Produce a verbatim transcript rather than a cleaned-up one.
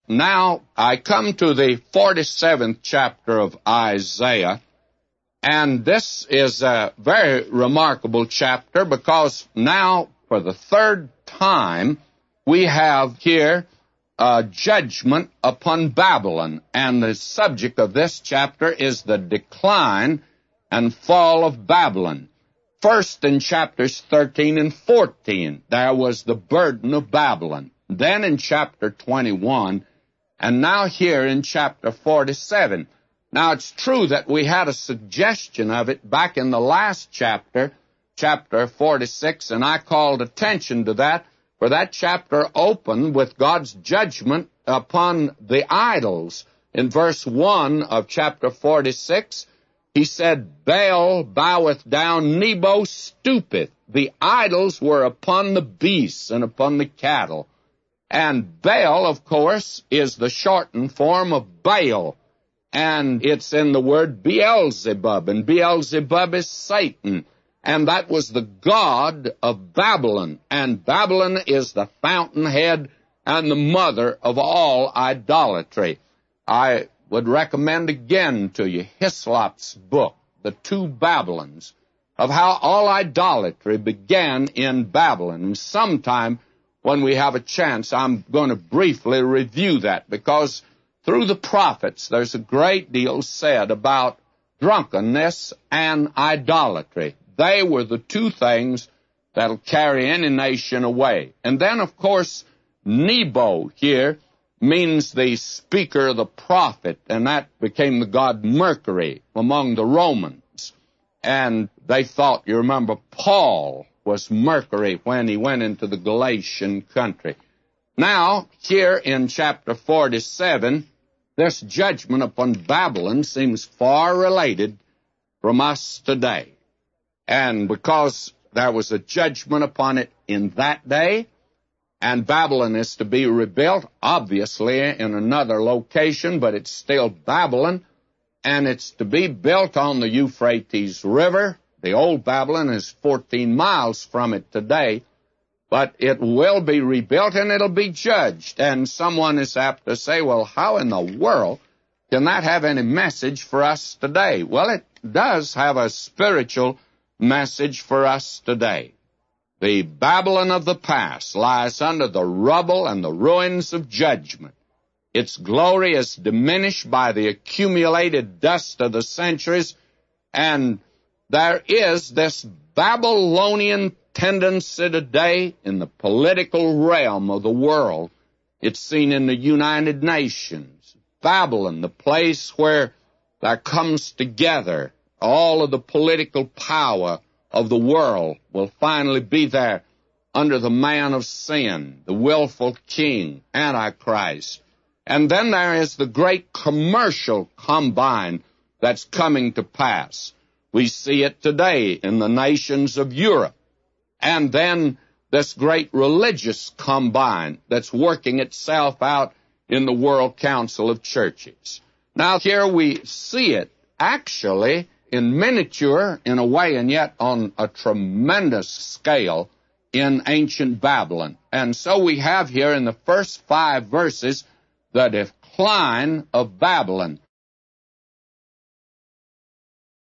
Now, I come to the forty-seventh chapter of Isaiah, and this is a very remarkable chapter because now, for the third time, we have here a judgment upon Babylon, and the subject of this chapter is the decline and fall of Babylon. First, in chapters thirteen and fourteen, there was the burden of Babylon. Then in chapter twenty-one, and now here in chapter forty-seven. Now, it's true that we had a suggestion of it back in the last chapter, chapter forty-six, and I called attention to that, for that chapter opened with God's judgment upon the idols. In verse one of chapter forty-six, he said, Baal boweth down, Nebo stoopeth. The idols were upon the beasts and upon the cattle. And Baal, of course, is the shortened form of Baal. And it's in the word Beelzebub, and Beelzebub is Satan. And that was the god of Babylon. And Babylon is the fountainhead and the mother of all idolatry. I would recommend again to you Hislop's book, The Two Babylons, of how all idolatry began in Babylon. And sometime when we have a chance, I'm going to briefly review that, because through the prophets there's a great deal said about drunkenness and idolatry. They were the two things that'll carry any nation away. And then, of course, Nebo here means the speaker, the prophet, and that became the god Mercury among the Romans. And they thought, you remember, Paul was Mercury when he went into the Galatian country. Now, here in chapter forty-seven, this judgment upon Babylon seems far related from us today. And because there was a judgment upon it in that day, and Babylon is to be rebuilt, obviously, in another location, but it's still Babylon, and it's to be built on the Euphrates River. The old Babylon is fourteen miles from it today, but it will be rebuilt and it'll be judged. And someone is apt to say, well, how in the world can that have any message for us today? Well, it does have a spiritual message for us today. The Babylon of the past lies under the rubble and the ruins of judgment. Its glory is diminished by the accumulated dust of the centuries, and there is this Babylonian tendency today in the political realm of the world. It's seen in the United Nations. Babylon, the place where there comes together all of the political power of the world, will finally be there under the man of sin, the willful king, Antichrist. And then there is the great commercial combine that's coming to pass. We see it today in the nations of Europe. And then this great religious combine that's working itself out in the World Council of Churches. Now, here we see it actually in miniature, in a way, and yet on a tremendous scale in ancient Babylon. And so we have here in the first five verses the decline of Babylon.